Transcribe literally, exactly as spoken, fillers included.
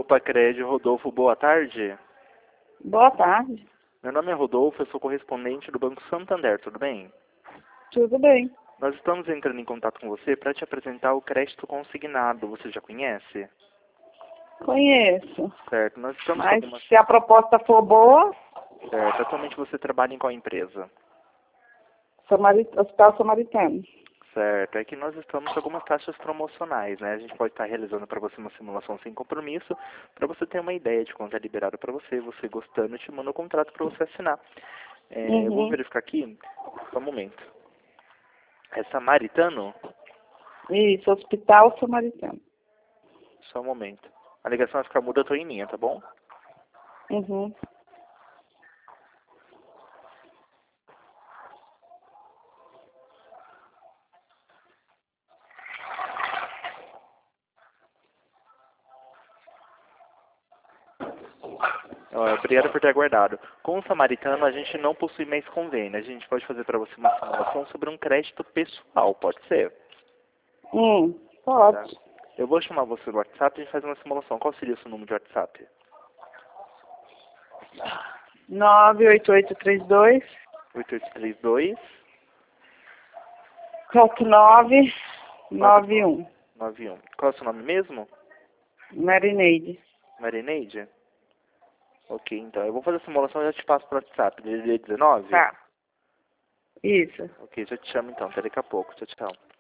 Pacred, Rodolfo, boa tarde. Boa tarde. Meu nome é Rodolfo, eu sou correspondente do Banco Santander, tudo bem? Tudo bem. Nós estamos entrando em contato com você para te apresentar o crédito consignado, você já conhece? Conheço. Certo, nós estamos com Mas algumas... se a proposta for boa, Certo, atualmente você trabalha em qual empresa? Samari- Hospital Samaritano. Certo, é que nós estamos com algumas taxas promocionais, né? A gente pode estar realizando para você uma simulação sem compromisso, para você ter uma ideia de quanto é liberado para você, você gostando, te manda o contrato para você assinar. É, Uhum. Eu vou verificar aqui, só um momento. É Samaritano? Isso, Hospital Samaritano. Só um momento. A ligação vai ficar muda, eu tô em linha, tá bom? Uhum. Ó, Obrigado por ter aguardado. Com o Samaritano, a gente não possui mais convênio. A gente pode fazer para você uma simulação sobre um crédito pessoal, pode ser? Hum, Tá. pode. Eu vou chamar você no WhatsApp e a gente faz uma simulação. Qual seria o seu número de WhatsApp? nove oito oito três dois, oito oito três dois, quatro nove nove um. nove um. Qual é o seu nome mesmo? Marineide. Marineide? Ok, então. Eu vou fazer a simulação e já te passo para o WhatsApp. D D D dezenove? Tá. Isso. Ok, já te chamo então. Até daqui a pouco. Tchau, tchau.